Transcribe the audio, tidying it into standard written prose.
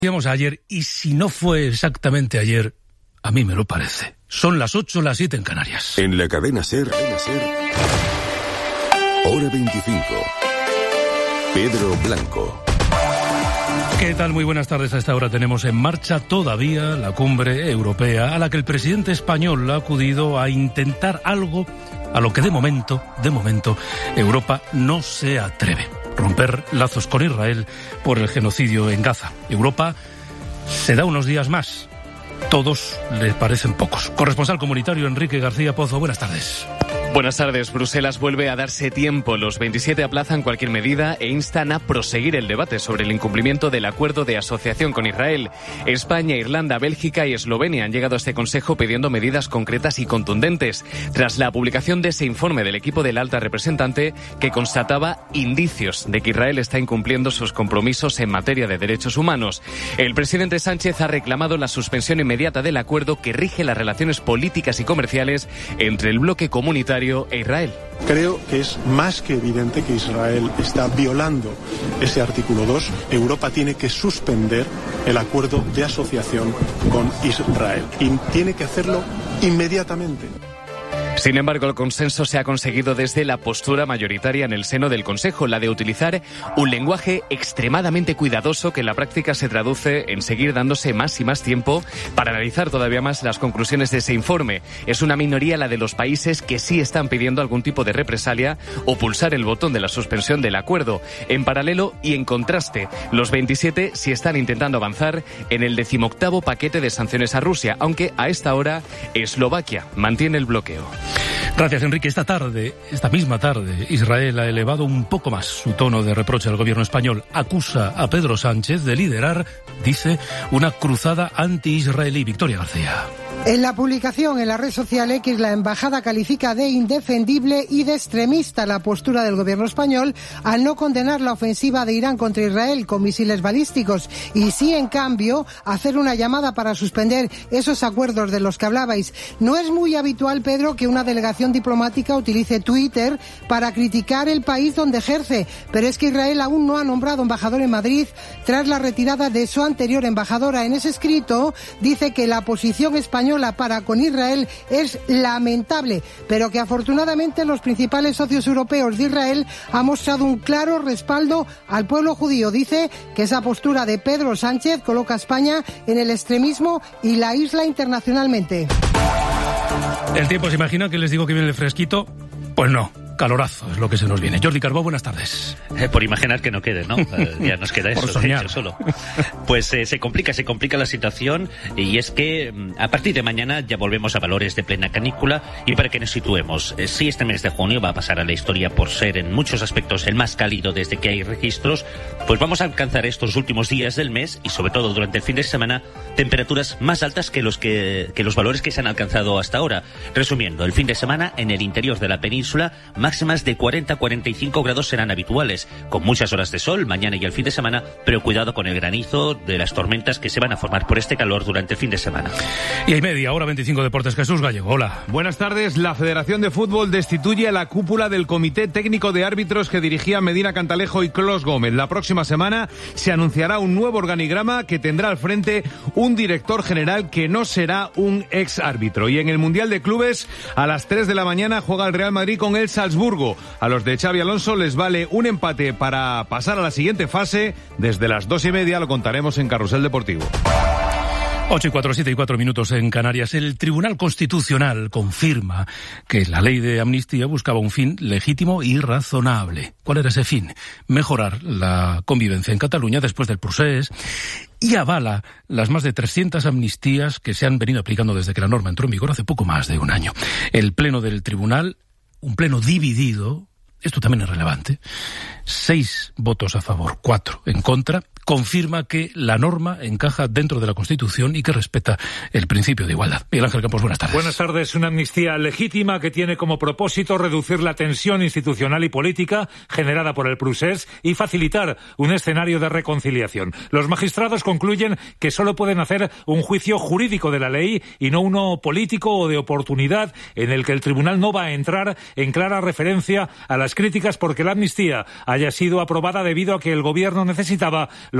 Decíamos ayer, y si no fue exactamente ayer, a mí me lo parece. Son las 8, las 7 en Canarias. En la cadena SER, Hora 25. Pedro Blanco. ¿Qué tal? Muy buenas tardes. A esta hora tenemos en marcha todavía la cumbre europea a la que el presidente español ha acudido a intentar algo a lo que de momento, Europa no se atreve. Romper lazos con Israel por el genocidio en Gaza. Europa se da unos días más. Todos le parecen pocos. Corresponsal comunitario Enrique García Pozo, buenas tardes. Buenas tardes. Bruselas vuelve a darse tiempo. Los 27 aplazan cualquier medida e instan a proseguir el debate sobre el incumplimiento del acuerdo de asociación con Israel. España, Irlanda, Bélgica y Eslovenia han llegado a este Consejo pidiendo medidas concretas y contundentes, tras la publicación de ese informe del equipo de la alta representante que constataba indicios de que Israel está incumpliendo sus compromisos en materia de derechos humanos. El presidente Sánchez ha reclamado la suspensión inmediata del acuerdo que rige las relaciones políticas y comerciales entre el bloque comunitario e Israel. Creo que es más que evidente que Israel está violando ese artículo 2. Europa tiene que suspender el acuerdo de asociación con Israel y tiene que hacerlo inmediatamente. Sin embargo, el consenso se ha conseguido desde la postura mayoritaria en el seno del Consejo, la de utilizar un lenguaje extremadamente cuidadoso que en la práctica se traduce en seguir dándose más y más tiempo para analizar todavía más las conclusiones de ese informe. Es una minoría la de los países que sí están pidiendo algún tipo de represalia o pulsar el botón de la suspensión del acuerdo. En paralelo y en contraste, los 27 sí están intentando avanzar en el 18º paquete de sanciones a Rusia, aunque a esta hora Eslovaquia mantiene el bloqueo. Gracias, Enrique. Esta misma tarde, Israel ha elevado un poco más su tono de reproche al gobierno español. Acusa a Pedro Sánchez de liderar, dice, una cruzada anti-israelí. Victoria García. En la publicación en la red social X, la embajada califica de indefendible y de extremista la postura del gobierno español al no condenar la ofensiva de Irán contra Israel con misiles balísticos y sí, en cambio, hacer una llamada para suspender esos acuerdos de los que hablabais. No es muy habitual, Pedro, que una delegación diplomática utilice Twitter para criticar el país donde ejerce, pero es que Israel aún no ha nombrado embajador en Madrid tras la retirada de su anterior embajadora. En ese escrito dice que la posición española para con Israel es lamentable, pero que afortunadamente los principales socios europeos de Israel han mostrado un claro respaldo al pueblo judío. Dice que esa postura de Pedro Sánchez coloca a España en el extremismo y la isla internacionalmente. ¿El tiempo se imagina que les digo que viene el fresquito? Pues no. Calorazo es lo que se nos viene. Jordi Carbó, buenas tardes. Por imaginar que no quede, ¿no? Ya nos queda eso, de hecho, solo. Pues se complica la situación, y es que a partir de mañana ya volvemos a valores de plena canícula. Y para que nos situemos, si este mes de junio va a pasar a la historia por ser en muchos aspectos el más cálido desde que hay registros, pues vamos a alcanzar estos últimos días del mes y sobre todo durante el fin de semana temperaturas más altas que los valores que se han alcanzado hasta ahora. Resumiendo, el fin de semana en el interior de la península máximas de 40-45 grados serán habituales, con muchas horas de sol mañana y el fin de semana, pero cuidado con el granizo de las tormentas que se van a formar por este calor durante el fin de semana. Y hay media hora 25 Deportes. Jesús Gallego, hola. Buenas tardes. La Federación de Fútbol destituye a la cúpula del Comité Técnico de Árbitros que dirigían Medina Cantalejo y Clos Gómez. La próxima semana se anunciará un nuevo organigrama que tendrá al frente un director general que no será un ex árbitro. Y en el Mundial de Clubes, a las 3 de la mañana juega el Real Madrid con el Salzburgo. A los de Xabi Alonso les vale un empate para pasar a la siguiente fase. Desde las 2:30 lo contaremos en Carrusel Deportivo. 8:04, 7:04 en Canarias. El Tribunal Constitucional confirma que la ley de amnistía buscaba un fin legítimo y razonable. ¿Cuál era ese fin? Mejorar la convivencia en Cataluña después del procés, y avala las más de 300 amnistías que se han venido aplicando desde que la norma entró en vigor hace poco más de un año. El pleno del tribunal, un pleno dividido, esto también es relevante, 6 votos a favor, 4 en contra, confirma que la norma encaja dentro de la Constitución y que respeta el principio de igualdad. Miguel Ángel Campos, buenas tardes. Buenas tardes. Una amnistía legítima que tiene como propósito reducir la tensión institucional y política generada por el procés y facilitar un escenario de reconciliación. Los magistrados concluyen que solo pueden hacer un juicio jurídico de la ley y no uno político o de oportunidad, en el que el tribunal no va a entrar en clara referencia a las críticas porque la amnistía haya sido aprobada debido a que el gobierno necesitaba